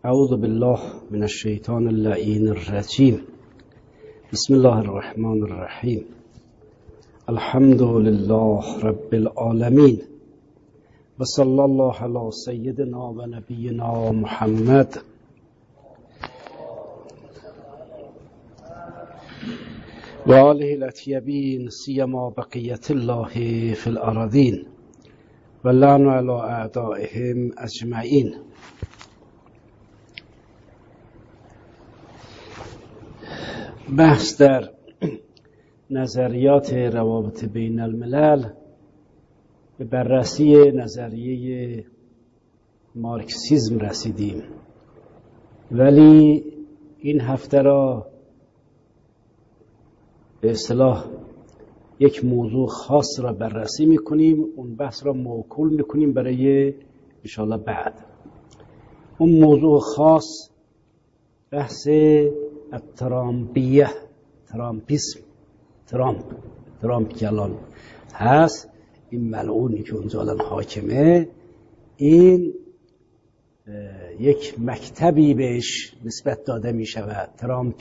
اعوذ بالله من الشیطان اللعین الرجیم. بسم الله الرحمن الرحیم. الحمد لله رب العالمین و صلی الله علی سیدنا و نبینا محمد و آله الاطیبین سیما بقیت الله فی الارضین و لعن علی اعدائهم اجمعین. بحث در نظریات روابط بین الملل به بررسی نظریه مارکسیسم رسیدیم، ولی این هفته را به اصطلاح یک موضوع خاص را بررسی میکنیم. اون بحث را موکول میکنیم برای انشاءالله بعد. اون موضوع خاص بحث الترامپیه، ترامپیسم، ترامپ که الان هست، این ملعونی که اونجا الان حاکمه، این یک مکتبی بهش نسبت داده می شود.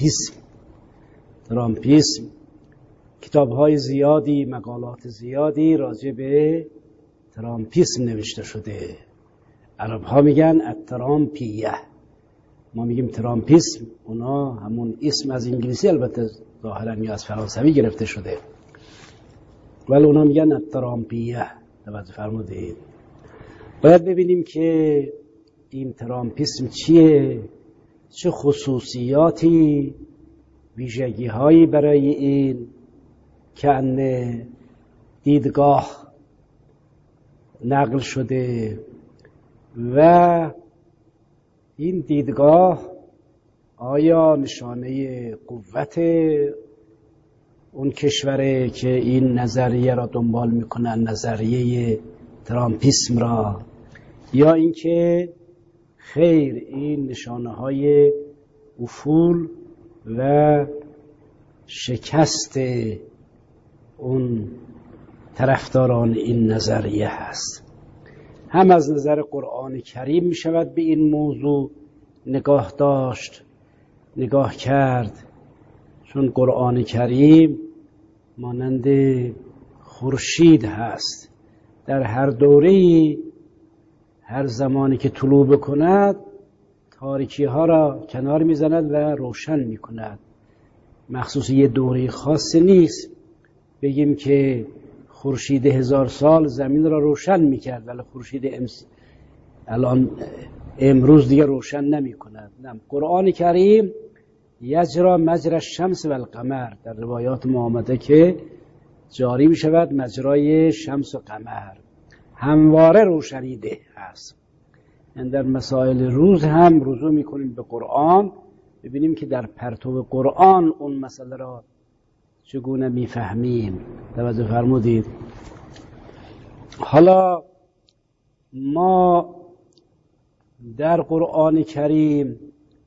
ترامپیسم کتاب‌های زیادی، مقالات زیادی راجع به ترامپیسم نوشته شده. عرب‌ها میگن الترامپیه، ما میگیم ترامپیسم. اونا همون اسم از انگلیسی البته ظاهرا یا از فرانسوی گرفته شده، ولی اونا میگن الترامپیه. توجه فرمودید. باید ببینیم که این ترامپیسم چیه، چه خصوصیاتی، ویژگی هایی برای این که دیدگاه نقل شده و این دیدگاه آیا نشانه قوت اون کشوره که این نظریه را دنبال میکنن، نظریه ترامپیسم را، یا اینکه خیر این نشانه های افول و شکست اون طرفداران این نظریه هست. هم از نظر قرآن کریم می شود به این موضوع نگاه کرد، چون قرآن کریم مانند خورشید هست، در هر دوره‌ای، هر زمانی که طلوع بکند تاریکی ها را کنار می زند و روشن می کند. مخصوص یه دوره خاص نیست بگیم که خورشید 1000 سال زمین را روشن میکرد ولی خورشید الان امروز دیگه روشن نمی کند. نه، قرآن کریم یجرا مجرى الشمس و القمر، در روایات ما آمده که جاری می شود مجرای شمس و قمر، همواره روشنیده هست. یعنی در مسائل روز هم رجوع میکنیم به قرآن، ببینیم که در پرتو قرآن اون مسئله را چگونه میفهمیم. توجه فرمودید. حالا ما در قرآن کریم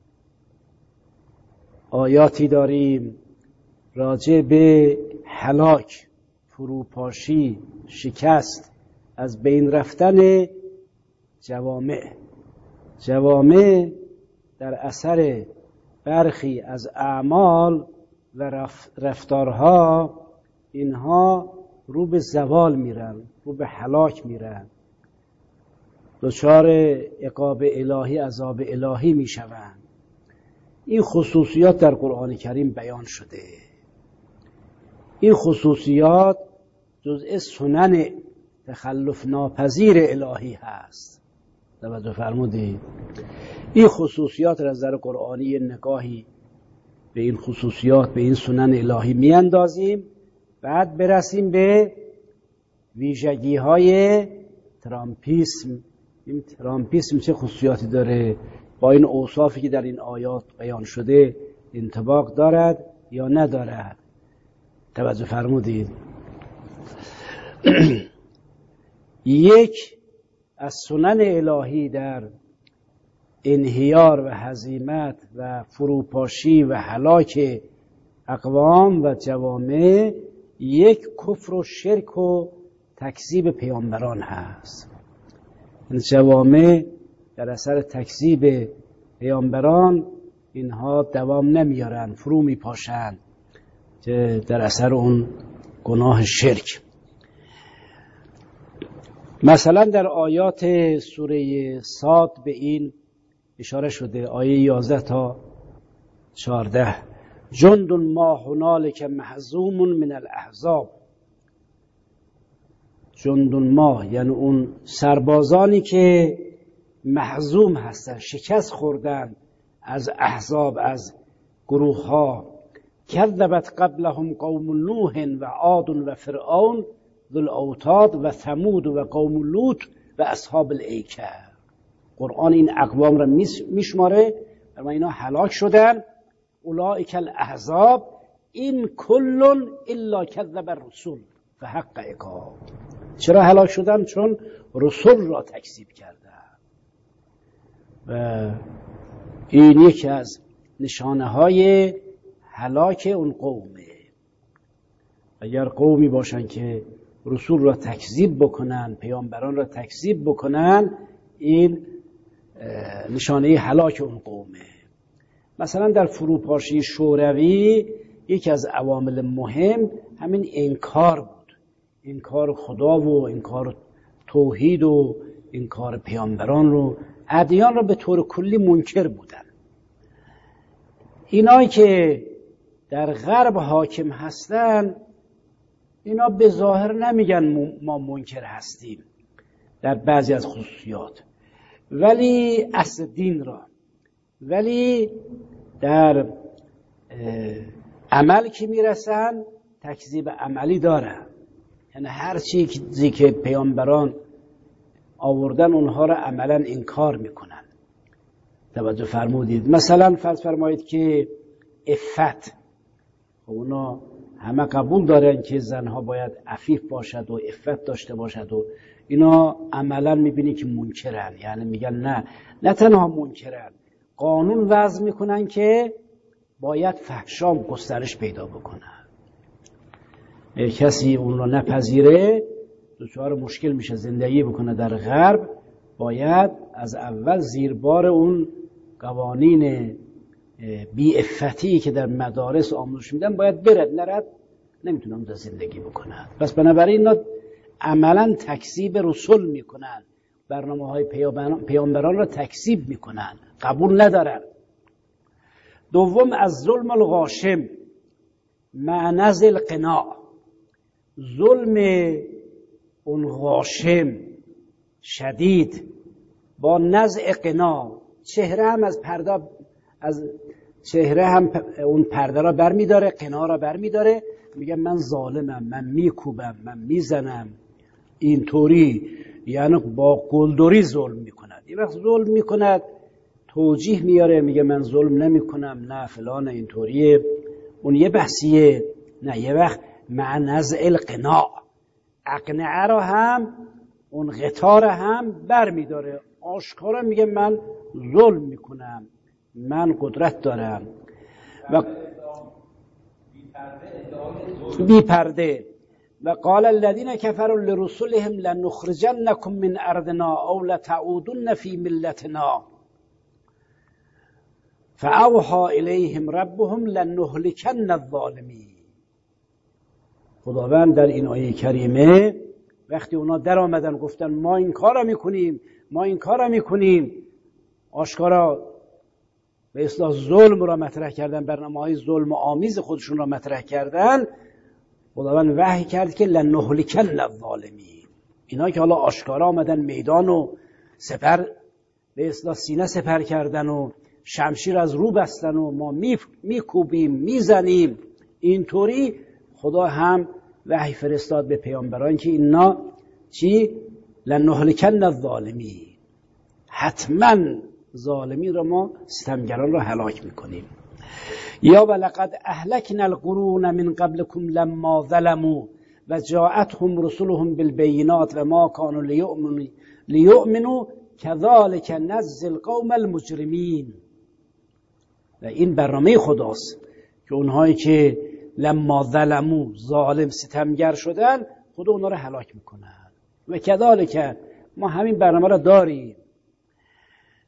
آیاتی داریم راجع به هلاک، فروپاشی، شکست، از بین رفتن جوامع در اثر برخی از اعمال و رفتارها، اینها رو به زوال میرن، رو به هلاک میرن، دچار عقاب الهی، عذاب الهی میشوند. این خصوصیات در قرآن کریم بیان شده. این خصوصیات جزء سنن تخلف ناپذیر الهی هست. توجه فرمودید. این خصوصیات را از نظر قرآنی نگاهی به این خصوصیات، به این سنن الهی میاندازیم، بعد برسیم به ویژگی های ترامپیسم. این ترامپیسم چه خصوصیاتی داره، با این اوصافی که در این آیات بیان شده انطباق دارد یا ندارد. توجه فرمودید. یک از سنن الهی در انهیار و هزیمت و فروپاشی و هلاک اقوام و جوامع، یک کفر و شرک و تکذیب پیامبران هست. جوامع در اثر تکذیب پیامبران اینها دوام نمیارن، فرو میپاشن که در اثر اون گناه شرک. مثلا در آیات سوره صاد به این اشاره شده، آیه 11 تا 14: جند ما هنالک محزوم من الاحزاب. جند ما یعنی اون سربازانی که محزوم هستن، شکست خوردن از احزاب، از گروه ها. کذبت قبلهم قوم نوح و عاد و فرعون ذو الاوتاد و ثمود و قوم لوط و اصحاب الایکه. قرآن این اقوام را میشماره و اینا هلاک شدن. اولئک الاحزاب این کل الا کذب الرسل فحق عقاب. چرا هلاک شدن؟ چون رسول را تکذیب کردن. و این یکی از نشانه های هلاک اون قومه. اگر قومی باشن که رسول را تکذیب بکنن، پیامبران را تکذیب بکنن، این نشانه هلاک اون قومه. مثلا در فروپاشی شوروی یکی از عوامل مهم همین انکار بود، انکار خدا و انکار توحید و انکار پیامبران رو، ادیان را به طور کلی منکر بودن. اینایی که در غرب حاکم هستن اینا به ظاهر نمیگن ما منکر هستیم در بعضی از خصوصیات، ولی اصل دین را، ولی در عمل که میرسن تکذیب عملی دارن. یعنی هر چیزی که پیامبران آوردن اونها را عملا انکار میکنن. توجه فرمودید؟ مثلا فرض فرمایید که عفت، اونا همه قبول دارن که زنها باید عفیف باشد و عفت داشته باشد و اینا عملا میبینی که منکرن. یعنی میگن نه تنها منکرن، قانون وضع میکنن که باید فحشا گسترش پیدا بکنن. کسی اون رو نپذیره دچار مشکل میشه. زندگی بکنه در غرب باید از اول زیر بار اون قوانین بی عفتی که در مدارس آموزش میدن باید برد، نرد نمیتونه اونجا زندگی بکنه. پس بنابراین اینا عملا تکذیب رسول میکنن، برنامه های پیامبران را تکذیب میکنن، قبول ندارن. دوم از ظلم الغاشم مع نزع القناع. ظلم اون غاشم شدید با نزع قناع، چهره هم از پرده، از چهره هم اون پرده را برمیداره، قناع را برمیداره، میگه من ظالمم، من میکوبم، من میزنم، اینطوری. یعنی با قلدری ظلم میکند. یه وقت ظلم میکند توجیه میاره، میگه من ظلم نمیکنم، نه فلان اینطوریه، اون یه بحثیه. نه، یه وقت مع نزع القناع، اقنعه را هم اون قطار هم بر میداره، آشکارا میگه من ظلم میکنم، من قدرت دارم. و بی پرده. و قال الذين كفروا لرسلهم لنخرجنكم من ارضنا او لتعودن في ملتنا فاوحى اليهم ربهم لنهلكن الظالمين. خداوند در این آیه کریمه وقتی اونا در آمدن گفتن ما این کارا میکنیم، ما این کارا میکنیم، آشکارا به اصطلاح ظلم را مطرح کردن، برنامه‌های ظلم آمیز خودشون را مطرح کردن، خداوند وحی کرد که لنهلکن الظالمین. اینا که حالا آشکارا آمدن میدان و سپر به اصطلاح سینه سپر کردن و شمشیر از رو بستن و ما میکوبیم میزنیم، اینطوری خدا هم وحی فرستاد به پیامبران که اینا چی؟ لنهلکن الظالمین، حتما ظالمین را ما، ستمگران را هلاک میکنیم. یا ولقد اهلکنا القرون من قبلكم لما ظلموا و جاءتهم رسلهم بالبینات و ما كانوا لیؤمنوا كذلك نجزی القوم المجرمین. و این برنامه خداست که اونهایی که لما ظلموا، ظالم ستمگر شدن، خدا اونها را هلاک میکنن. و كذلك ما همین برنامه را داریم.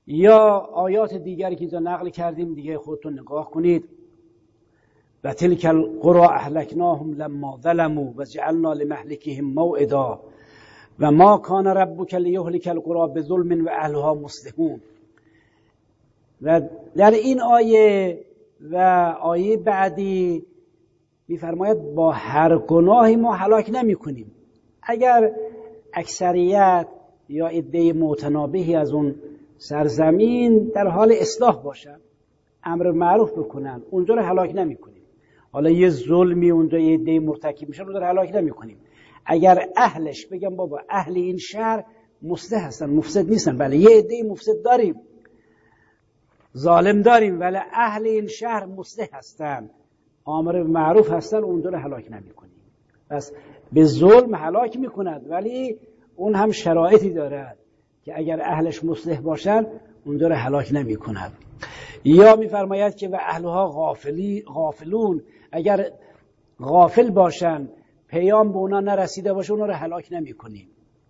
یا آیات دیگری که اینجا نقل کردیم دیگه خودتون نگاه کنید. و تلک القرى اهلکناهم لما ظلموا و جعلنا لمهلکهم موعدا و ما کان ربک لیهلک القرى بظلم و اهلها مصلحون. و در این آیه و آیه بعدی میفرماید با هر گناهی ما هلاک نمی کنیم. اگر اکثریت یا عده متنابهی از اون سرزمین در حال اصلاح باشن، امر معروف بکنن، اونجا رو هلاک نمی کنیم. حالا یه ظلمی اونجا یه عده مرتکب میشن، اونجا رو هلاک نمی کنیم. اگر اهلش بگم بابا اهل این شهر مصلح هستن، مفسد نیستن، بله یه عده مفسد داریم، ظالم داریم، ولی اهل این شهر مصلح هستن، آمر معروف هستن، اونجا رو هلاک نمی کنیم. پس به ظلم هلاک میکند، ولی اون هم شرایطی دارد که اگر اهلش مصلح باشن اونجا رو هلاک نمی کند. یا میفرماید که و اهلها غافلون، اگر غافل باشن، پیام به اونا نرسیده باشه، اونا رو هلاک نمی کنیم.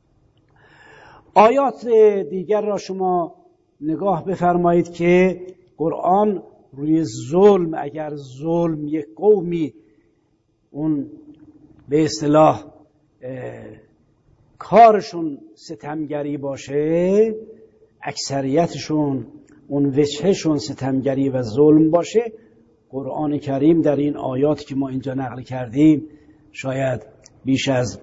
آیات دیگر را شما نگاه بفرمایید که قرآن روی ظلم، اگر ظلم یک قومی اون به اصطلاح کارشون ستمگری باشه، اکثریتشون اون وجهشون ستمگری و ظلم باشه، قرآن کریم در این آیاتی که ما اینجا نقل کردیم شاید بیش از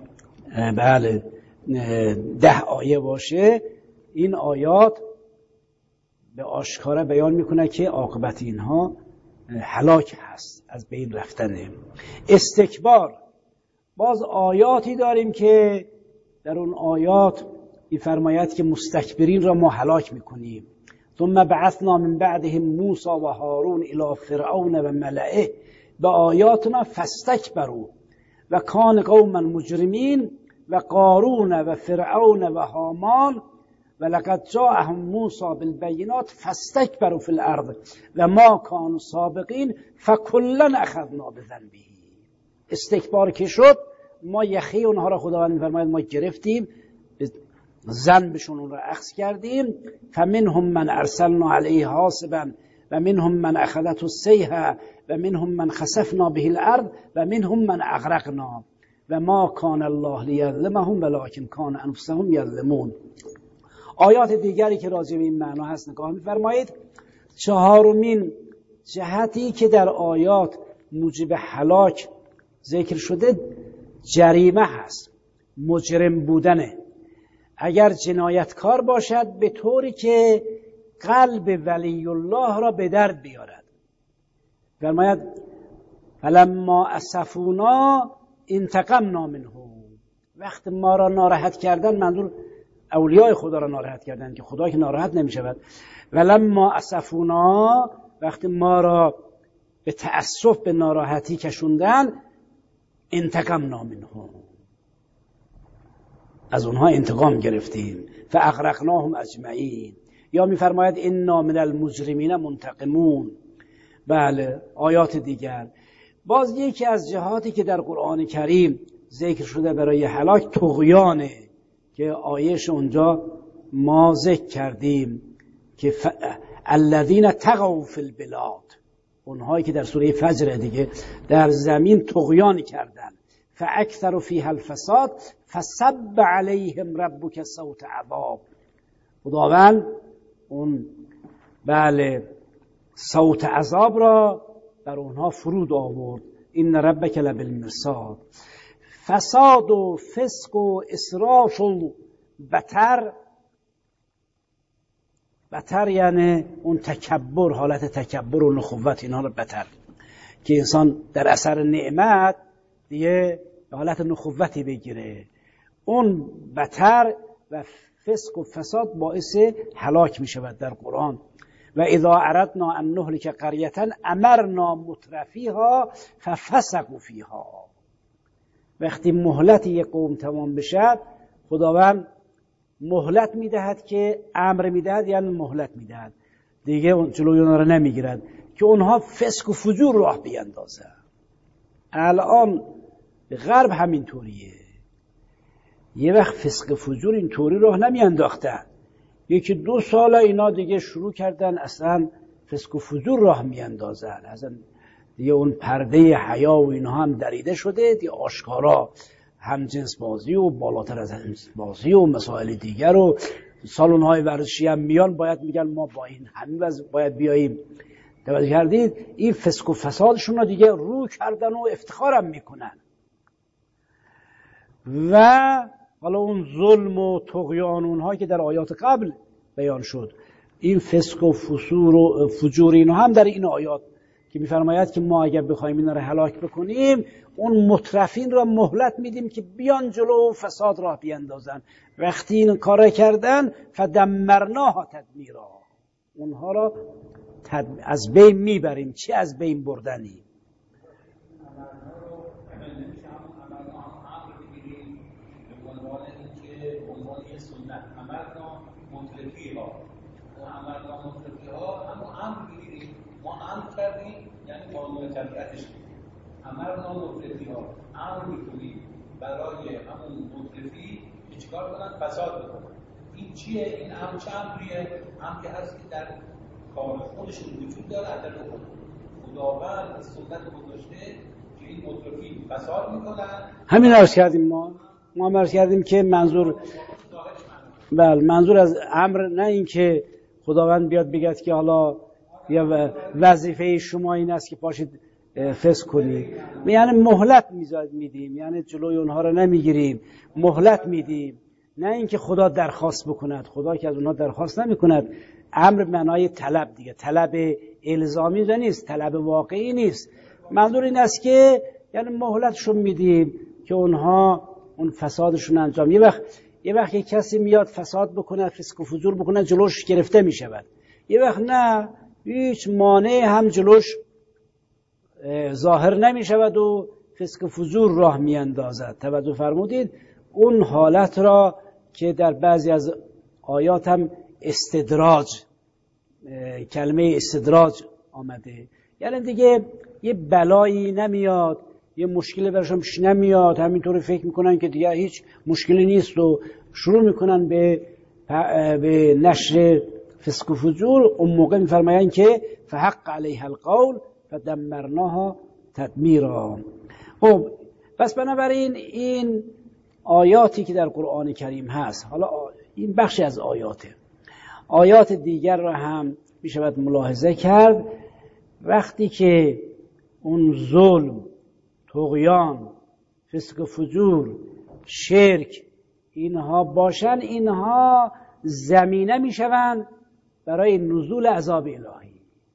10 آیه باشه، این آیات به آشکارا بیان میکنه که عاقبت اینها هلاک هست، از بین رفتنه. استکبار، باز آیاتی داریم که در اون آیات میفرماید که مستکبرین را ما هلاک میکنیم. ثم بعثنا من بعدهم موسی و هارون الی فرعون و ملئه بآیاتنا فاستکبروا و کان قوما مجرمین و قارون و فرعون و هامان و لقد جاءهم موسی بالبینات فاستکبروا فی الارض و ما کانوا سابقین فکلا اخذنا بذنبه. استکبار که شد، ما یخی اونها را خداوند میفرماید ما گرفتیم، ذنبشون اون را اخذ کردیم. فمنهم من ارسلنا علیه حاصبا و منهم من اخذته الصیحه و منهم من خسفنا به الارض و منهم من اغرقنا و ما کان الله لیظلمهم ولکن کان انفسهم یظلمون. آیات دیگری که راجع به این معنا هست نگاه می‌فرمایید. چهارمین جهتی که در آیات موجب هلاک ذکر شده جریمه هست، مجرم بودنه. اگر جنایتکار باشد به طوری که قلب ولی الله را به درد بیارد. فرماید فلما اسفونا انتقمنا منهم، وقت ما را ناراحت کردن، منظور اولیاء خدا را ناراحت کردن که خدا که ناراحت نمی شود. ولما اسفونا، وقت ما را به تأسف به ناراحتی کشوندن، انتقمنا منهم، از اونها انتقام گرفتیم. فاغرقناهم اجمعین. یا میفرماید انا من المجرمین منتقمون. بله آیات دیگر. باز یکی از جهاتی که در قرآن کریم ذکر شده برای هلاک طغیانه که آیش اونجا ما ذکر کردیم که الذین طغوا فی البلاد، اونهایی که در سوره فجر دیگه در زمین طغیان کردن. فاکثروا فیها الفساد فصب علیهم ربک صوت عذاب. خداوند اون بله صوت عذاب را بر اونها فرود آورد. این ربک لبالمرصاد. فساد و فسق و اسراف و بتر یعنی اون تکبر، حالت تکبر و نخوت، اینا رو بتر که انسان در اثر نعمت دیگه حالت نخوتی بگیره، اون بتر و فسق و فساد باعث هلاک می شود در قرآن. و اذا اردنا ان نهلك قرية امرنا مترفیها ففسقوا فیها. وقتی مهلت یک قوم تمام بشه، خداوند مهلت میدهد که امر میدهد، یعنی مهلت میدهد دیگه، جلوی اونها رو نمیگیرد که اونها فسق و فجور راه بیندازن. الان غرب همین طوریه. یه وقت فسق و فجور این طوری راه نمیانداختن، یکی 2 سال اینا دیگه شروع کردن اصلا فسق و فجور راه میاندازن، اصلا دیگه اون پرده حیا و اینها هم دریده شده، دیگه آشکارا هم جنس بازی و بالاتر از جنس بازی و مسائل دیگر و سالن های ورزشی هم میان، باید میگن ما با این همین باید بیاییم. توجه کردید؟ این فسق و فسادشون رو دیگه رو کردن و افتخارم میکنن. و حالا اون ظلم و طغیان اونها که در آیات قبل بیان شد، این فسق و فسور و فجور اینها هم در این آیات که میفرماید که ما اگر بخوایم اینا رو هلاک بکنیم، اون مترفین را مهلت میدیم که بیان جلو و فساد راه بیندازن. وقتی این کار کردن فدمرناها تدمیرا، اونها را از بین میبریم. چی از بین بردنی؟ ما امر کردیم یعنی قانون طبیعتش امرنا مطلقی‌ها، امر میکنیم برای همون مطلقی که چیکار کنن؟ فساد بکنن. این چیه؟ این امر چه امریه؟ امری هست که در کار خودشون وجود داره عدل بکنن. خداوند سنت گذاشته که این مطلقی فساد میکنن. همین عرض کردیم ما عرض کردیم که منظور از امر نه این که خداوند بیاد بگه که حالا یا وظیفه شما این است که پاشید فسق کنید، یعنی مهلت میدیم، یعنی جلوی اونها رو نمیگیریم، مهلت میدیم. نه اینکه خدا درخواست بکند، خدا که از اونها درخواست نمیکند. امر معنای طلب دیگه، طلب الزامی نیست، طلب واقعی نیست. منظور این است که یعنی مهلتشون میدیم که اونها اون فسادشون انجام. یه وقت کسی میاد فساد بکنه، فسق و فجور بکنه، جلوش گرفته میشود. یه وقت نه، هیچ مانع هم جلوش ظاهر نمی شود و فسق و فجور راه می اندازد. توجه فرمودید؟ اون حالت را که در بعضی از آیات هم استدراج، کلمه استدراج آمده، یعنی دیگه یه بلایی نمیاد، یه مشکلی برشون پیش نمیاد، همینطوری فکر میکنن که دیگه هیچ مشکلی نیست و شروع میکنن به نشر فسق و فجور. اون موقع میفرماین که فحق علیها القول فدمرناها تدمیرا. خب پس بنابراین این آیاتی که در قرآن کریم هست، حالا این بخشی از آیات دیگر را هم میشود ملاحظه کرد. وقتی که اون ظلم، طغیان، فسق و فجور، شرک اینها باشن، اینها زمینه میشوند برای نزول عذاب الهی.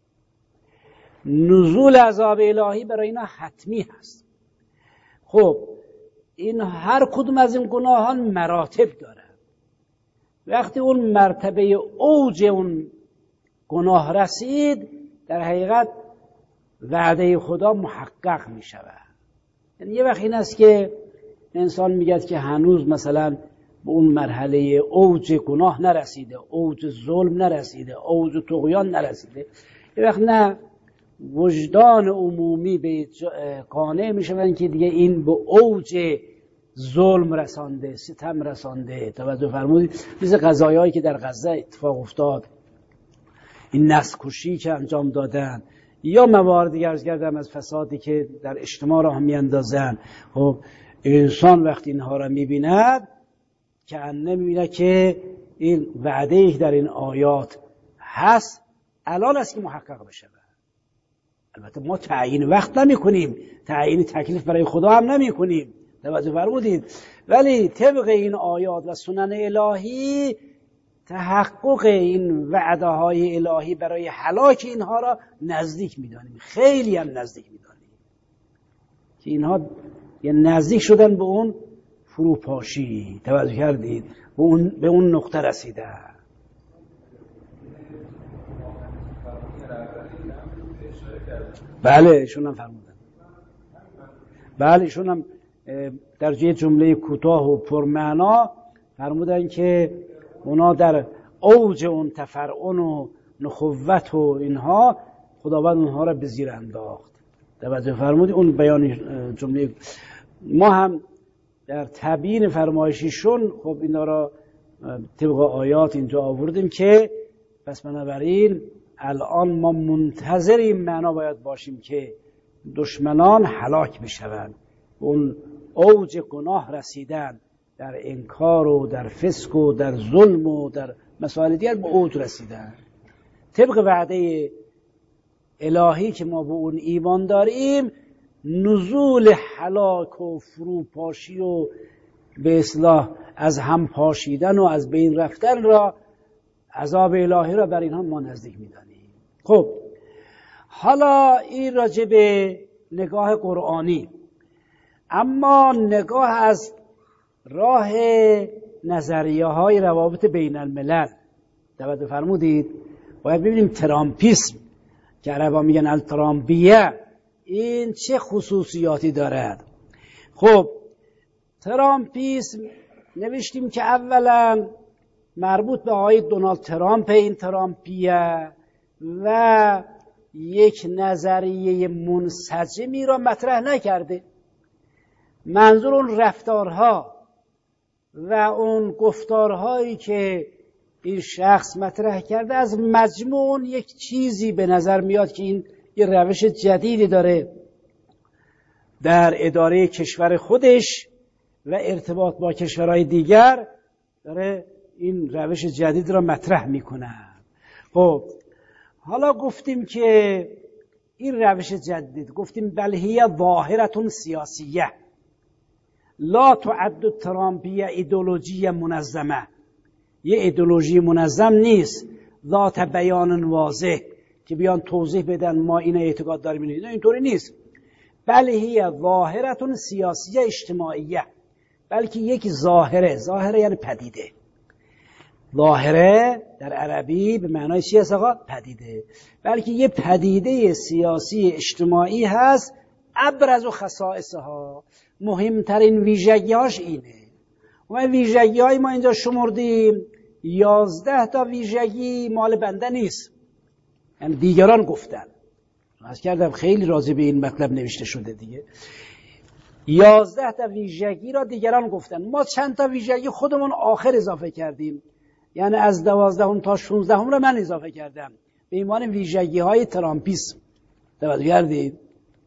نزول عذاب الهی برای اینا حتمی هست. خب این هر کدوم از این گناهان مراتب داره. وقتی اون مرتبه اوج اون گناه رسید، در حقیقت وعده خدا محقق می شود. یعنی یه وقت این است که انسان میگه که هنوز مثلا به اون مرحله اوج گناه نرسیده، اوج ظلم نرسیده، اوج طغیان نرسیده. یه وقت نه، وجدان عمومی به قانع میشن که دیگه این به اوج ظلم رسانده، ستم رسانده. توجه فرمودید؟ مثل قضایایی که در غزه اتفاق افتاد، این نسل کشی که انجام دادن، یا مواردی عرض کردم از فسادی که در اجتماع راه میاندازن. خب انسان وقتی اینها را میبیند که نمیبینه که این وعده‌ای که در این آیات هست الان است که محقق بشه. البته ما تعیین وقت نمی کنیم، تعیین تکلیف برای خدا هم نمی کنیم. توجه فرمودید؟ ولی طبق این آیات و سنن الهی تحقق این وعده های الهی برای هلاک اینها را نزدیک می‌دانیم، خیلی هم نزدیک می‌دانیم که اینها یه نزدیک شدن به اون فروپاشی. توجه کردید؟ به اون نقطه رسیدن. بله ایشون هم فرمودن. بله ایشون هم در جمله کوتاه و پرمعنا فرمودن که اونا در اوج اون تفرعن و نخوت و اینها خداوند اونها را به زیر انداخت. توجه فرمودید؟ اون بیان جمله ما هم در تبیین فرمایشیشون خب اینا را طبق آیات اینجا آوردیم که پس بنابراین الان ما منتظر این معنا باید باشیم که دشمنان هلاک بشوند، اون اوج گناه رسیدن در انکار و در فسق و در ظلم و در مسائل دیگر به اوج رسیدن. طبق وعده الهی که ما به اون ایمان داریم، نزول هلاک و فروپاشی و به اصلاح از هم پاشیدن و از بین رفتن را، عذاب الهی را بر اینها ما نزدیک می‌دانیم. خب حالا این راجع به نگاه قرآنی، اما نگاه از راه نظریه های روابط بین الملل دعوت فرمودید، باید ببینیم ترامپیسم که عربا میگن الترامپیه این چه خصوصیاتی دارد. خب ترامپیسم نوشتیم که اولا مربوط به آقای دونالد ترامپ، این ترامپیه، و یک نظریه منسجمی را مطرح نکرده. منظور اون رفتارها و اون گفتارهایی که این شخص مطرح کرده از مجموع یک چیزی به نظر میاد که این یه روش جدیدی داره در اداره کشور خودش و ارتباط با کشورهای دیگر، داره این روش جدید را مطرح میکنه. خب حالا گفتیم که این روش جدید، گفتیم بل هی ظاهرة سیاسیه لا تعد ترامپیه ایدئولوژی منظمه، یه ایدئولوژی منظم نیست ذات بیان واضح که بیان توضیح بدن ما این اعتقاد داریم، اینطوری نیست. بل هی ظاهرة سیاسیه اجتماعیه، بلکه یک ظاهره یعنی پدیده. ظاهره در عربی به معنای چی هست آقا؟ پدیده. بلکه یه پدیده سیاسی اجتماعی هست، ابرز و خصائصها، مهمترین ویژگی‌هاش اینه. و ویژگی‌های ما اینجا شمردیم 11 تا ویژگی مال بنده نیست، یعنی دیگران گفتن. از کردم خیلی راضی به این مطلب نوشته شده دیگه. 11 تا ویژگی را دیگران گفتن، ما چند تا ویژگی خودمون آخر اضافه کردیم، یعنی از 12 تا 16 را من اضافه کردم به عنوان ویژگی های ترامپیسم. توجه کردید؟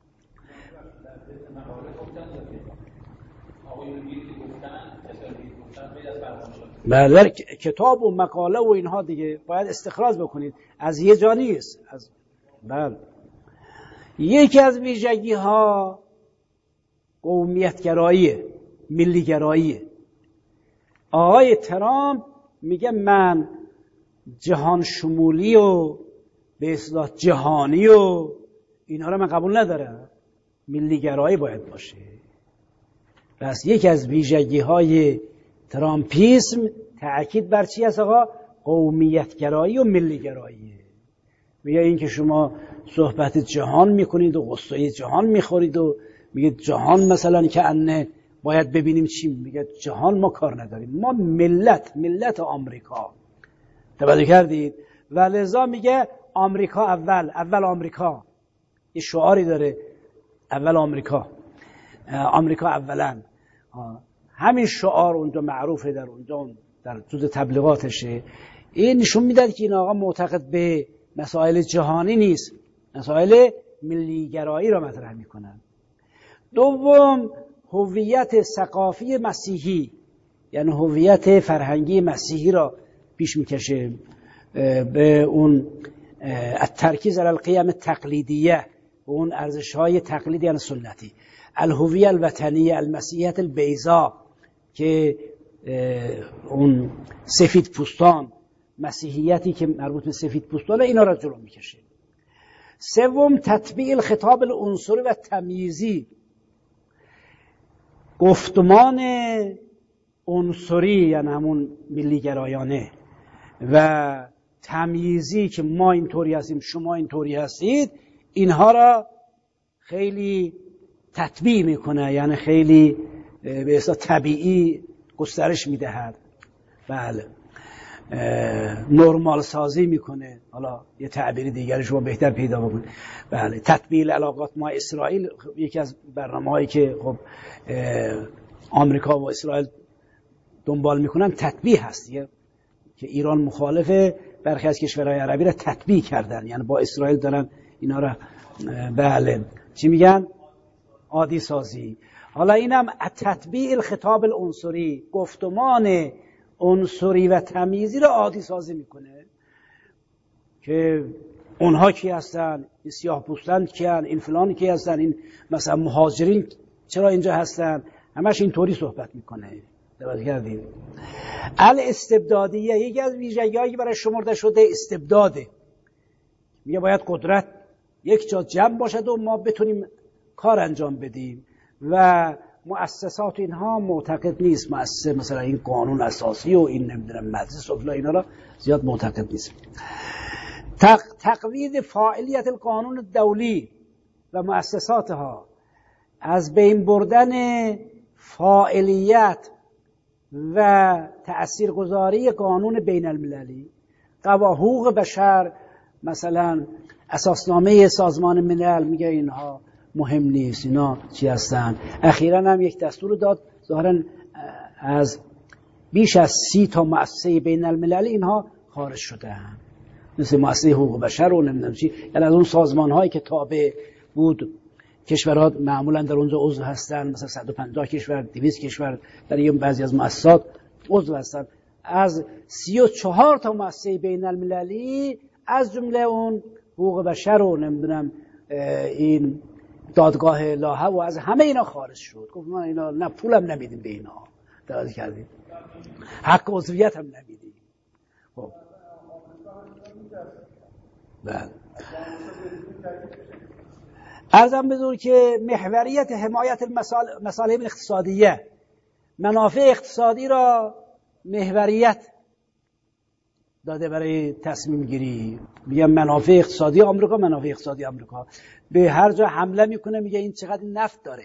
بله، کتاب و مقاله و اینها دیگه باید استخراج بکنید، از یه جا نیست. بله، یکی از ویژگی ها قومیتگراییه، ملیگراییه. آقای ترامپ میگه من جهان شمولی و به اصطلاح جهانی و اینها رو من قبول ندارم، ملیگرایی باید باشه. پس یکی از ویژگی های ترامپیسم تأکید بر چی است آقا؟ قومیتگرایی و ملیگراییه. میگه این که شما صحبت جهان میکنید و قصه جهان میخورید و میگه جهان مثلا که انه باید ببینیم چی، میگه جهان ما کار نداریم، ما ملت آمریکا. توجه کردید؟ و لذا میگه آمریکا اول آمریکا، یه شعاری داره، اول آمریکا اولا. همین شعار اونجا معروفه، در اونجا در جزء تبلیغاتشه. این نشون میداد که این آقا معتقد به مسائل جهانی نیست، مسائل ملیگرایی را مطرح میکنن. دوم، هویت ثقافی مسیحی، یعنی هویت فرهنگی مسیحی را پیش میکشه، به اون الترکیز علی القیم التقلیدیه، اون ارزش‌های تقلیدی یعنی سنتی. الهویه الوطنیه، المسیحیت البیضاء که اون سفید پوستان، مسیحیتی که مربوط به سفید پوستان، اینا را جلو میکشه. سوم، تطبیع الخطاب العنصری و تمییزی، گفتمان عنصری یعنی همون ملیگرایانه و تمییزی که ما اینطوری هستیم شما اینطوری هستید، اینها را خیلی تطبیع میکنه، یعنی خیلی به اصطلاح طبیعی گسترش میدهد. بله، نرمال سازی میکنه. حالا یه تعبیر دیگری شما بهتر پیدا بکنید. بله، تطبیع علاقات ما اسرائیل یکی از برنامه‌هایی که خب آمریکا و اسرائیل دنبال میکنن تطبیع هست که ایران مخالف برخی از کشورهای عربی را تطبیع کردن، یعنی با اسرائیل دارن اینا را بله چی میگن؟ عادی سازی. حالا اینم تطبیع الخطاب العنصری، گفتمان عنصری و تمییزی را عادی سازی میکنه که اونها کی هستن، این سیاه پوستان کیان، این فلان کی هستن، این مثلا مهاجرین چرا اینجا هستن، همش اینطوری صحبت میکنه. دقت کردید؟ الاستبدادیه یکی از ویژگی‌هایی برای شمرده شده استبداده. میگه باید قدرت یک جا جمع باشد و ما بتونیم کار انجام بدیم و مؤسسات اینها معتقد نیست، مؤسسه مثلا این قانون اساسی و این نمیدونم مجلس و اینا را زیاد معتقد نیست. تقوید فاعلیت القانون الدولی و مؤسساتها، از بین بردن فاعلیت و تأثیرگذاری قانون بین المللی، حقوق بشر، مثلا اساسنامه سازمان ملل میگه اینها مهم نیست، اینا چی هستن. اخیراً هم یک دستور داد ظاهراً از بیش از 30 تا مؤسسه بین المللی اینها خارج شدن، مثل مؤسسه حقوق بشر و نمیدونم چی، یعنی از اون سازمان هایی که تابع بود کشورها معمولا در اونجا عضو هستن، مثلا 150 کشور 200 کشور در بعضی از مؤسسات عضو هستن. از 34 تا مؤسسه بین المللی از جمله اون حقوق بشر و نمیدونم این دادگاه لاهه و از همه اینا خارج شد. گفت ما اینا نه پولم نمیدیم به اینا، داد کردیم حق عضویت هم نمیدیم. خب بله عرضم بزرگ که محوریت حمایت مصالح اقتصادیه، منافع اقتصادی را محوریت داده برای تصمیم گیری. میگه منافع اقتصادی آمریکا، منافع اقتصادی آمریکا، به هر جا حمله میکنه میگه این چقدر نفت داره،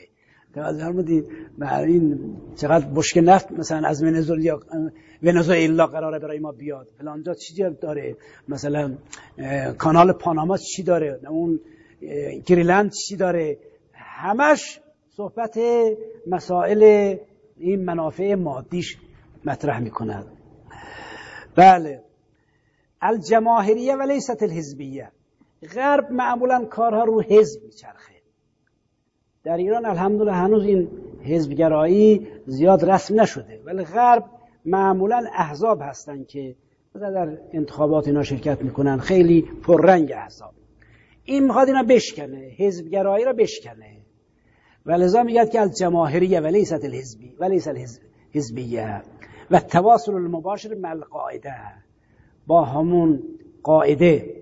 این چقدر بشکه نفت مثلا از ونزوئلا قراره برای ما بیاد، فلانجا چی داره، مثلا کانال پاناما چی داره، اون گریلند چی داره، همش صحبت مسائل این منافع مادیش مطرح میکند. بله الجماهیریه و لیست الحزبیه، غرب معمولا کارها رو حزب میچرخه. در ایران الحمدلله هنوز این حزبگرایی زیاد رسم نشده، ولی غرب معمولا احزاب هستن که در انتخابات اینا شرکت میکنن، خیلی پررنگ احزاب. این میخواد اینا بشکنه، حزبگرایی را بشکنه، ولذا میگه که الجماهیریه و لیست الحزبی و لیست الحزبیه و تواصل المباشر مع القاعده، با همون قاعده،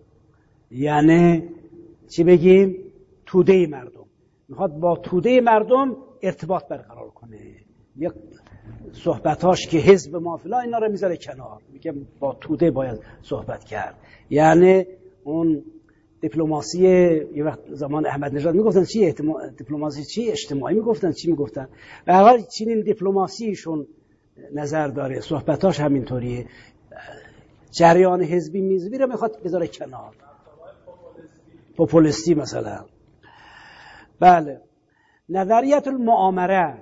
یعنی چی بگیم توده مردم، میخواد با توده مردم ارتباط برقرار کنه. یک صحبتاش که حزب ما فلان اینا رو میذاره کنار، میگه با توده باید صحبت کرد. یعنی اون دیپلماسی یه وقت زمان احمد نژاد میگفتن چی دیپلماسی چی اجتماعی میگفتن چی میگفتن، به هر حال چنین دیپلماسیشون نظر داره، صحبتاش همینطوریه. جریان حزبی میزبی رو میخواد بذاره کنار، پوپولیستی مثلا. بله نظریت المؤامره،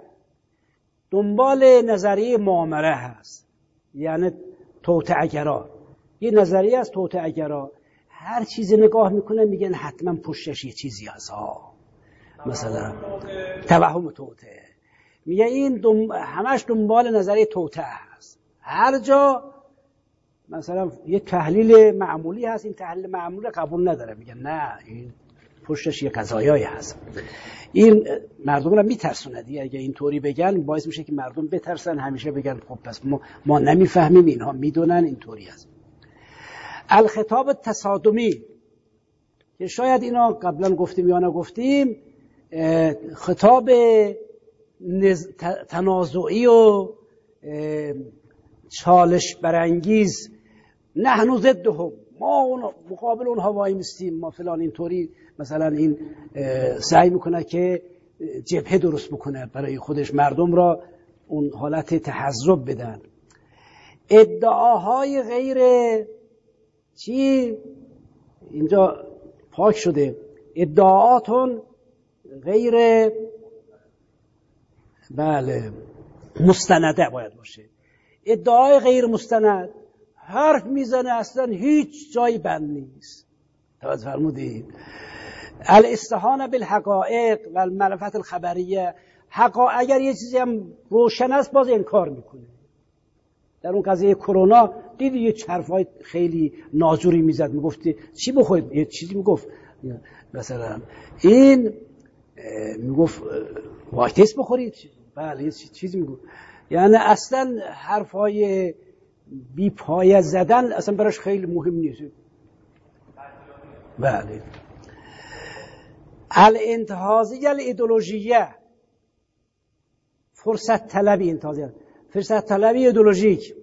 دنبال نظریه مؤامره هست، یعنی توطئه‌گرا. یه نظریه از توطئه‌گرا، هر چیزی نگاه میکنه میگن حتما پشتش یه چیزی هست، مثلا توهم توطئه، میگه این همش دنبال نظریه توطئه هست. هر جا مثلا یه تحلیل معمولی هست، این تحلیل معمولی قبول نداره، میگن نه این پشتش یه قضایایی هست. این مردم رو میترسونه دیگه، اگه اینطوری بگن باعث میشه که مردم بترسن، همیشه بگن خب پس ما نمیفهمیم، اینها میدونن اینطوری است. الخطاب تصادمی که شاید اینا قبلا گفتیم یا نگفتیم، خطاب تنازعی و چالش برانگیز، نحن ضدهم، ما مقابل اونها وای میستیم، ما فلان، اینطوری مثلا این سعی میکنه که جبهه درست بکنه برای خودش، مردم را اون حالت تحزب بدن. ادعاهای غیر چی اینجا پاک شده، ادعااتون غیر بله مستنده باید باشه. ادعای غیر مستند حرف میزنه اصلا هیچ جایی بند نیست. توجه فرمودید؟ الاستهانه بالحقائق و المعرفت الخبریه، اگر یه چیزی هم روشن است باز انکار میکنه. در اون قضیه کرونا دیدی یه حرفای خیلی ناجوری میزد، میگفتی چی بخورید، یه چیزی میگفت مثلا این میگفت واکتیس بخورید، بله یه چیزی میگفت، یعنی اصلا حرفای بی پایه زدن اصلا براش خیلی مهم نیست. بله. الانتهازیه الایدئولوژیه، فرصت طلبی انتهازیه، فرصت طلبی ایدئولوژیک،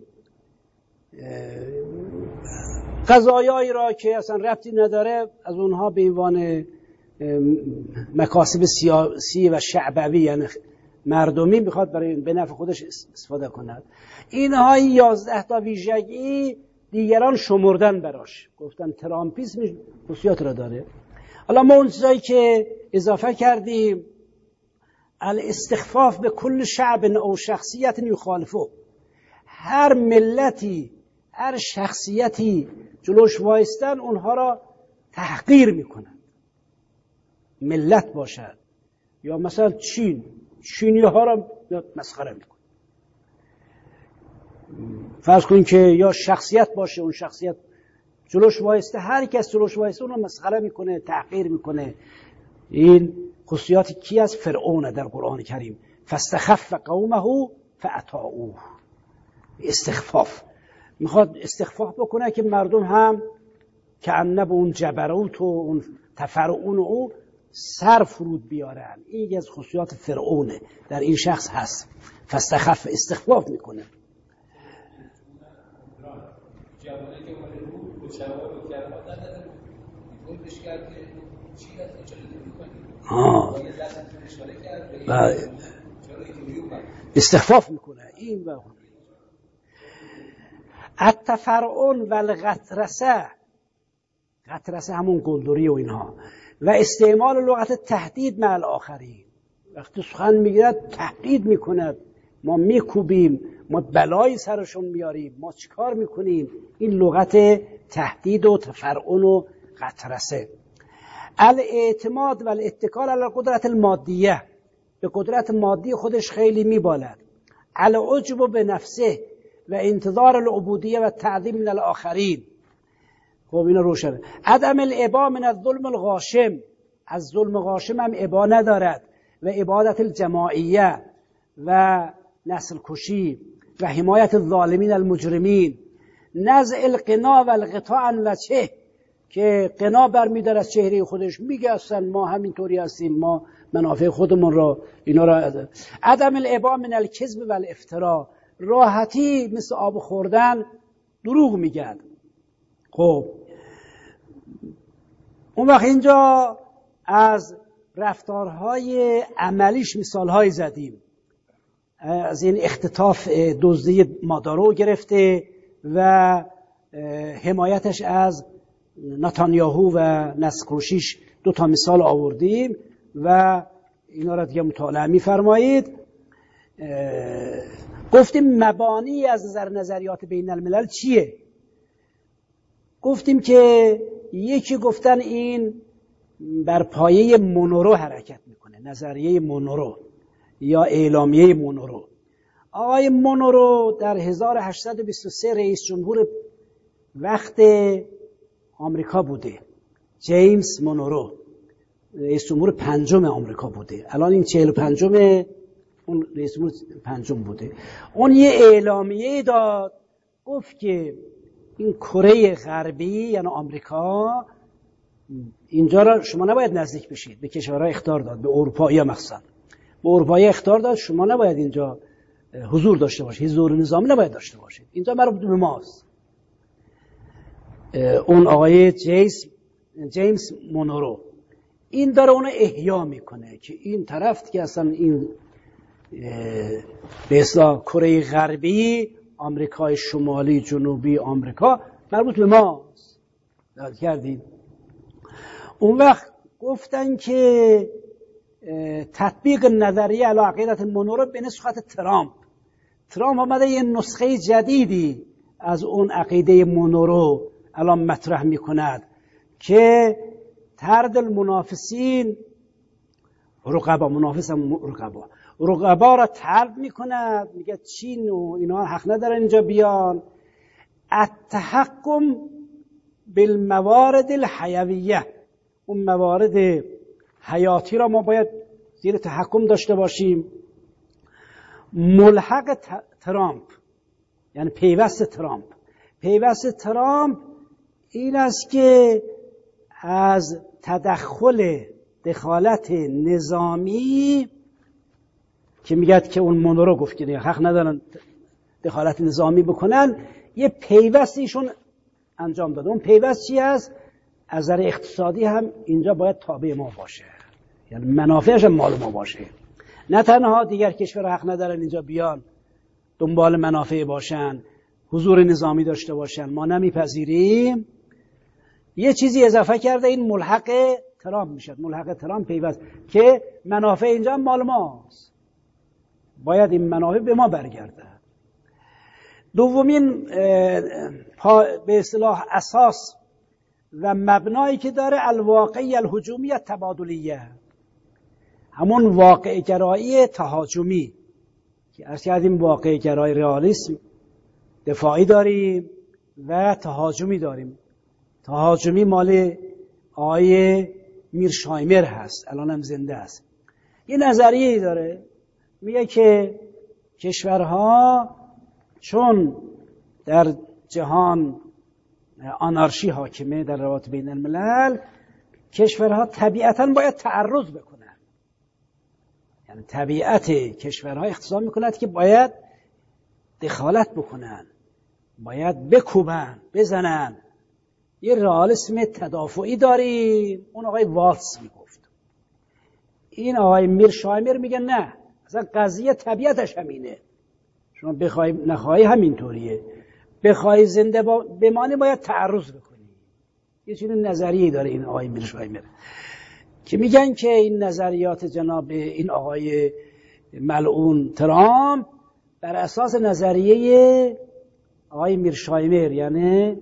قضایایی را که اصلا ربطی نداره از اونها به عنوان مکاسب سیاسی و شعبوی یعنی مردمی میخواد برای به نفع خودش استفاده کند. اینها 11 تا ویژگی دیگران شمردن براش، گفتن ترامپیسم خصوصیات را داره. حالا ما اون چیزایی که اضافه کردیم، الاستخفاف به کل شعب او شخصیت یخالفه، هر ملتی هر شخصیتی جلوش وایستن اونها را تحقیر میکنن، ملت باشد یا مثلا چینی ها را مسخره میکنن. فرض کن که یا شخصیت باشه، اون شخصیت جلوش وایسته، هر کس جلوش وایسته اون رو مسخره میکنه، تحقیر میکنه. این خصوصیات کی از فرعون در قرآن کریم؟ فاستخف قومه فاطاعوه. استخفاف میخواد استخفاف بکنه که مردم هم که انه به اون جبروت و اون تفرعون و او سر فرود بیارن. این از خصوصیات فرعونه در این شخص هست. فاستخف استخفاف میکنه. جوانی که اومده بود با شباب و کرمات نداده بود بهش کرد که چی هست چرا اینطوری میکنی؟ باید دستتون اشاره کرد چرا اینطوری اومد؟ استخفاف میکنه. این و التفرعون و الغطرسه، غطرسه همون گلدوری و اینها، و استعمال لغت تهدید مع الاخرین، وقتی سخن میگیرد تهدید میکند، ما میکوبیم، ما بلایی سرشون میاریم، ما چیکار میکنیم. این لغت تهدید و تفرعون و غطرسه. الاعتماد و الاتکال علی القدرت المادیه، به قدرت مادی خودش خیلی میبالد. العجب به نفسه و انتظار العبودیه و تعظیم من الاخرین. خب اینا روشنه. عدم الابا من الظلم الغاشم، از ظلم غاشم هم ابا ندارد. و عبادت الجماعیه و نسل کشی و حمایت الظالمین المجرمین. نزع القنا و الغطاء عن وجهه، که قنا برمی‌داره از چهره خودش، میگه اصلا ما همینطوری هستیم، ما منافع خودمون را اینا را. عدم الابا من الکذب و الافترا، راحتی مثل آب خوردن دروغ میگن. خب اون وقت اینجا از رفتارهای عملیش مثالهای زدیم، از این اختطاف دزدی مادارو گرفته و حمایتش از نتانیاهو و نسل کشیش 2 تا مثال آوردیم و اینا را دیگه مطالعه می‌فرمایید. گفتیم مبانی از نظریات بین الملل چیه؟ گفتیم که یکی گفتن این بر پایه مونرو حرکت میکنه، نظریه مونرو یا اعلامیه مونرو. آقای مونرو در 1823 رئیس جمهور وقت آمریکا بوده. جیمز مونرو رئیس جمهور 5 آمریکا بوده. الان این 45 اون رئیس جمهور 5 بوده. اون یه اعلامیه داد، گفت که این کره غربی یعنی آمریکا، اینجا را شما نباید نزدیک بشید. به کشورها اخطار داد، به اروپایی مخصوصا به اروپایی اخطار داد، شما نباید اینجا حضور داشته باشید، حضور نظامی نباید داشته باشید، اینجا مربوط به ماست. اون آقای جیمز مونرو این داره اونو احیا میکنه که این طرف که اصلا این به اصطلاح کره غربی، آمریکای شمالی، جنوبی آمریکا مربوط به ماست. داد کردیم. اون وقت گفتن که تطبیق نظریه علی عقیدت مونرو به نسخت ترامپ، ترامپ آمده یه نسخه جدیدی از اون عقیده مونرو رو الان مطرح میکند که طرد المنافسین رقبا را طرد میکند، میگه چین و اینا حق ندارن اینجا بیان. التحکم بالموارد الحیویه، اون موارد حیاتی را ما باید زیر تحکم داشته باشیم. ملحق ترامپ یعنی پیوست ترامپ این است که از دخالت نظامی که میگه که اون مونرو گفت که حق ندارن دخالت نظامی بکنن، یه پیوستیشون انجام داده. اون پیوست چی است؟ از نظر اقتصادی هم اینجا باید تابع ما باشه، یعنی منافعش هم مال ما باشه. نه تنها دیگر کشورها حق ندارن اینجا بیان دنبال منافع باشن، حضور نظامی داشته باشن، ما نمیپذیریم. یه چیزی اضافه کرده، این ملحق ترامپ میشد. ملحق ترامپ پیوست که منافع اینجا مال ماست، باید این منافع به ما برگرده. دومین به اصطلاح اساس و مبنایی که داره الواقعی الهجومی التبادلیه، همون واقع گرایی تهاجمی که عرض کردیم. واقع گرای رئالیسم دفاعی داریم و تهاجمی داریم. تهاجمی مال آقای میرشایمر هست، الان هم زنده است. یه نظریه‌ای داره، میگه که کشورها چون در جهان آنارشی حاکمه در روابط بین الملل، کشورها طبیعتاً باید تعرض بکنن. یعنی طبیعت کشورها اقتضا میکند که باید دخالت بکنن، باید بکوبن، بزنن. یه رئالیسم تدافعی داریم، اون آقای والتز میگفت. این آقای میرشایمر میگه نه، اصلا قضیه طبیعتش همینه، شما بخوای نخوای همینطوریه، بخوای زنده بمانی باید تعرض بکنی. یه چیز نظریه‌ای داره این آقای میرشایمر که میگن که این نظریات جناب این آقای ملعون ترامپ بر اساس نظریه آقای میرشایمر، یعنی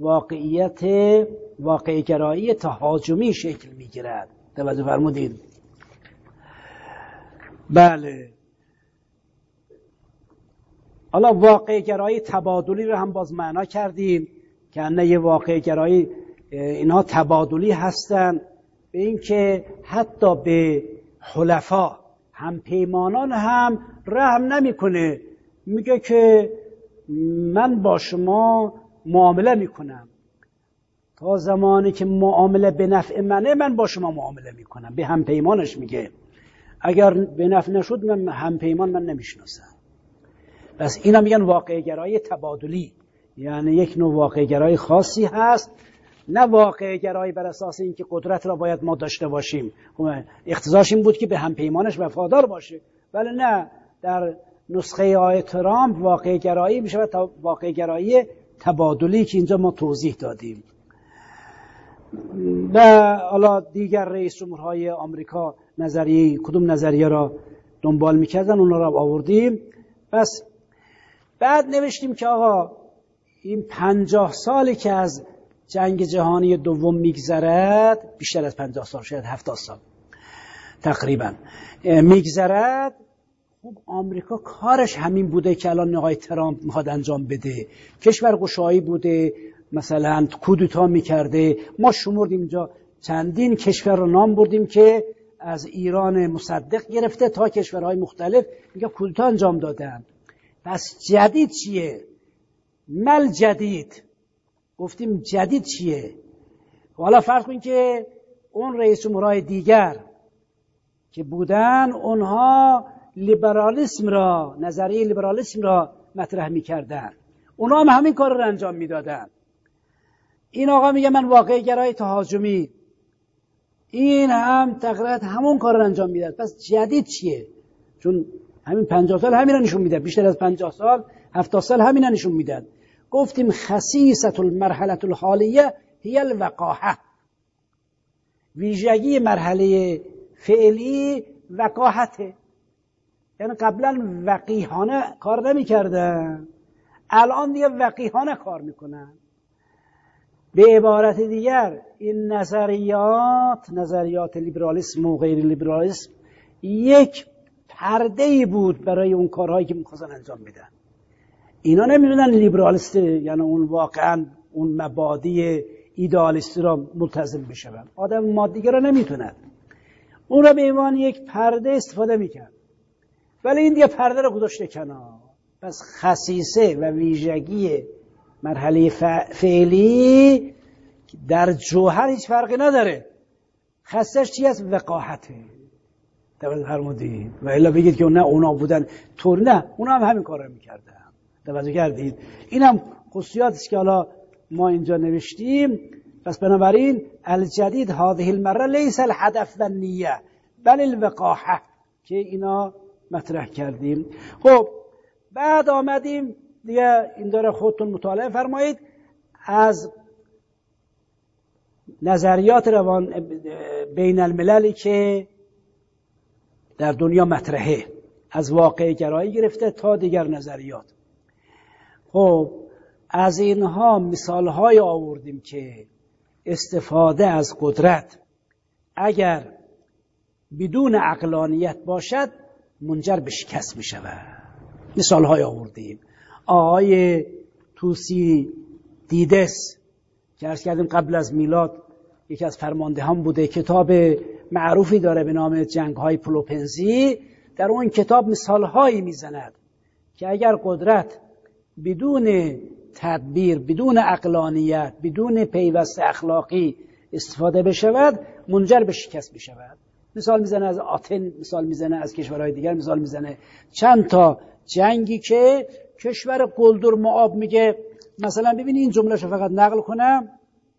واقع گرایی تهاجمی شکل میگیرد. توجه فرمودید؟ بله. حالا واقع گرایی تبادلی رو هم باز معنا کردیم که نه یه واقع گرایی اینها تبادلی هستن، به این که حتی به حلفا هم پیمانان هم رحم نمیکنه. میگه که من با شما معامله میکنم، تا زمانی که معامله به نفع منه من با شما معامله میکنم. به هم پیمانش میگه اگر به نفع نشد من هم پیمان من نمیشناسم. پس اینا میگن واقع گرایی تبادلی، یعنی یک نوع واقع گرایی خاصی هست، نه واقع گرایی بر اساس اینکه قدرت را باید ما داشته باشیم. اقتضاش این بود که به هم پیمانش وفادار باشه، ولی نه، در نسخه آقای ترامپ واقع گرایی میشه و واقع گرایی تبادلی که اینجا ما توضیح دادیم. و حالا دیگر رئیس جمهورهای آمریکا کدوم نظریه را دنبال میکردن، اونا را آوردیم. پس بعد نوشتیم که آقا این 50 سالی که از جنگ جهانی دوم میگذرد، بیشتر از 50 سال، شاید 70 سال تقریبا میگذرد، خب آمریکا کارش همین بوده که الان آقای ترامپ میخواد انجام بده. کشورگشایی بوده، مثلا کودتا میکرده. ما شمردیم اینجا چندین کشور رو نام بردیم که از ایران مصدق گرفته تا کشورهای مختلف میگه کودتا انجام دادن. پس جدید چیه؟ مل جدید. گفتیم جدید چیه؟ حالا فرض کن که اون رئیس جمهورهای دیگر که بودن اونها لیبرالیسم را، نظریه لیبرالیسم را مطرح میکردن، اونها هم همین کار رو انجام میدادن. این آقا میگه من واقع گرای تهاجمی، این هم تقریبا همون کار رو انجام میداد. پس جدید چیه؟ چون همین 50 سال همین رو نشون میده، بیشتر از 50 سال 70 سال همین رو نشون میداد. گفتیم خصیصة المرحله الحالیه هی الوقاحه، ویژگی مرحله فعلی وقاحته. یعنی قبلا وقیحانه کار نمی‌کردن، الان دیگه وقیحانه کار میکنن. به عبارت دیگر این نظریات لیبرالیسم و غیر لیبرالیسم یک پرده‌ای بود برای اون کارهایی که می‌خواستن انجام بدن. اینا نمی‌دونن لیبرالیست یعنی اون واقعا اون مبادی ایدئالیستی را ملتزم بشن. آدم مادی‌گر را نمی‌تونه. اون را به عنوان یک پرده استفاده می‌کرد. ولی این دیگه پرده رو گذاشته کنار. پس خصیصه و ویژگی مرحله فعلی در جوهر هیچ فرقی نداره. خصیصش چی است؟ وقاحته. توجه فرمودید؟ و الا بگید که نه اونا بودن طور، نه اونا هم همین کار رو میکردن. توجه کردید؟ این هم خصوصیاتی است که حالا ما اینجا نوشتیم. پس بنابراین الجدید هذه المره لیس الهدف و النیه بل الوقاحه که اینا مطرح کردیم. خب بعد آمدیم دیگه، این داره خودتون مطالعه فرمایید، از نظریات بین المللی که در دنیا مطرحه، از واقع گرایی گرفته تا دیگر نظریات. خب از اینها مثالهای آوردیم که استفاده از قدرت اگر بدون عقلانیت باشد منجر به شکست می شود. مثالهای آوردیم. آقای توسی دیدس که عرض کردیم قبل از میلاد یکی از فرماندهان بوده، کتاب معروفی داره به نام جنگ‌های پلوپنزی. در اون کتاب مثالهایی میزند که اگر قدرت بدون تدبیر، بدون عقلانیت، بدون پیوست اخلاقی استفاده بشود منجر به شکست بشود. مثال میزنه از آتن، مثال میزنه از کشورهای دیگر، مثال میزنه چند تا جنگی که کشور قلدر معاب میگه. مثلا ببینید این جملهشو فقط نقل کنم.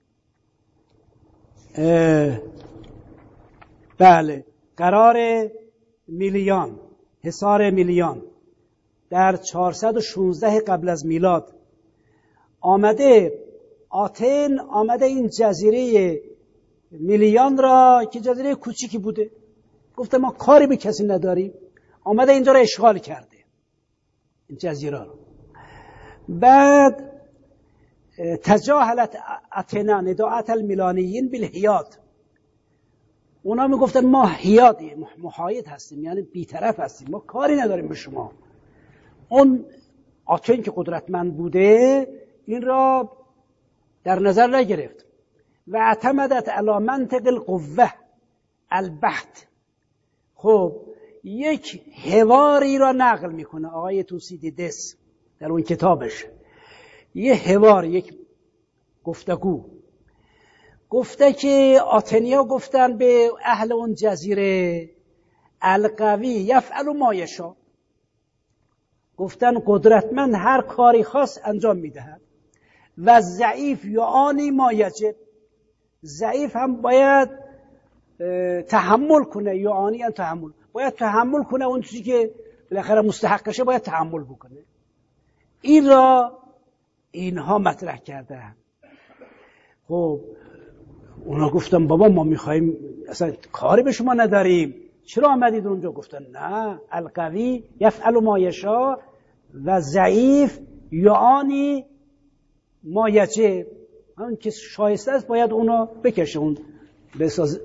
بله، قرار میلیان، حصار میلیان در 416 قبل از میلاد آمده. آتن آمده این جزیره میلیان را که جزیره کوچیکی بوده، گفته ما کاری به کسی نداریم، آمده اینجا را اشغال کرده، این جزیره را. بعد تجاهلت اتنا نداعت الميلانيين بالحیاد. اونا میگفتن ما حیادیم، محاید هستیم، یعنی بیطرف هستیم، ما کاری نداریم به شما. اون آتن که قدرتمند بوده این را در نظر نگرفت و اعتمدت علی منطق القوه البحت. خب یک حواری را نقل میکنه آقای توسیدیدس در اون کتابش، یه حوار، یک گفتگو، گفته که آتنیا گفتن به اهل اون جزیره القوی یفعل ما یشاء، گفتن قدرتمند هر کاری خاص انجام میدهد و ضعیف یعانی ما یجب، ضعیف هم باید تحمل کنه، یعانی هم تحمل، باید تحمل کنه اون چیزی که بالاخره مستحقشه باید تحمل بکنه. این را اینها مطرح کردن. خب اونا گفتن بابا ما میخوایم، اصلا کاری به شما نداریم، چرا آمدید اونجا؟ گفتن نه، القوی یفعل ما یشاء و ضعیف یعانی ما یجب، اون که شایسته است باید اونو بکشه، اون بساز،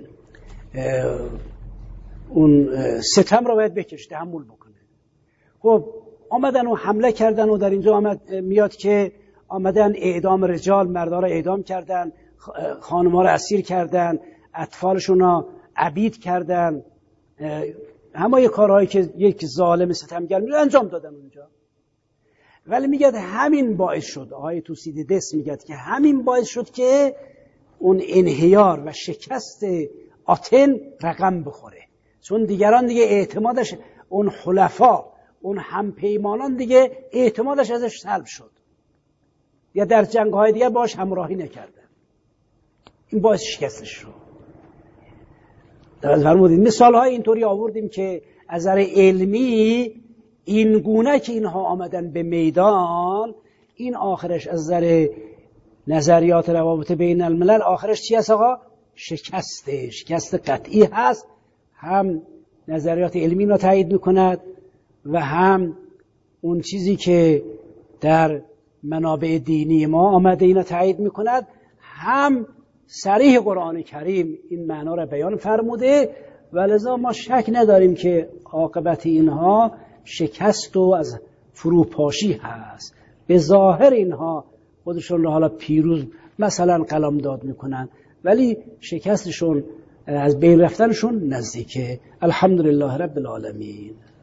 اون ستم رو باید بکشه، تحمل بکنه. خب آمدن و حمله کردن و در اینجا میاد که آمدن اعدام رجال، مردها رو اعدام کردن، خانم‌ها رو اسیر کردن، اطفالشون رو عبید کردن، همه کارهایی که یک ظالم ستمگر می‌کنه انجام دادن اونجا. ولی میگه همین باعث شد، آقای توسیدیدس میگه که همین باعث شد که اون انهیار و شکست آتن رقم بخوره، چون دیگران دیگه اعتمادش، اون خلفا، اون همپیمانان دیگه اعتمادش ازش سلب شد یا در جنگ‌های دیگه باش همراهی نکردن. این باعث شکستش شد. در فرمودید مثال‌های اینطوری آوردیم که از نظر علمی این گونه که اینها آمدن به میدان، این آخرش از نظر نظریات روابط بین الملل آخرش چی هست آقا؟ شکست قطعی هست. هم نظریات علمی را تایید میکند، و هم اون چیزی که در منابع دینی ما آمده اینا تایید میکند، هم صریح قرآن کریم این معنا را بیان فرموده و لذا ما شک نداریم که عاقبت اینها شکست و از فروپاشی هست. به ظاهر اینها خودشون رو حالا پیروز مثلا قلمداد میکنن، ولی شکستشون از بین رفتنشون نزدیکه. الحمدلله رب العالمین.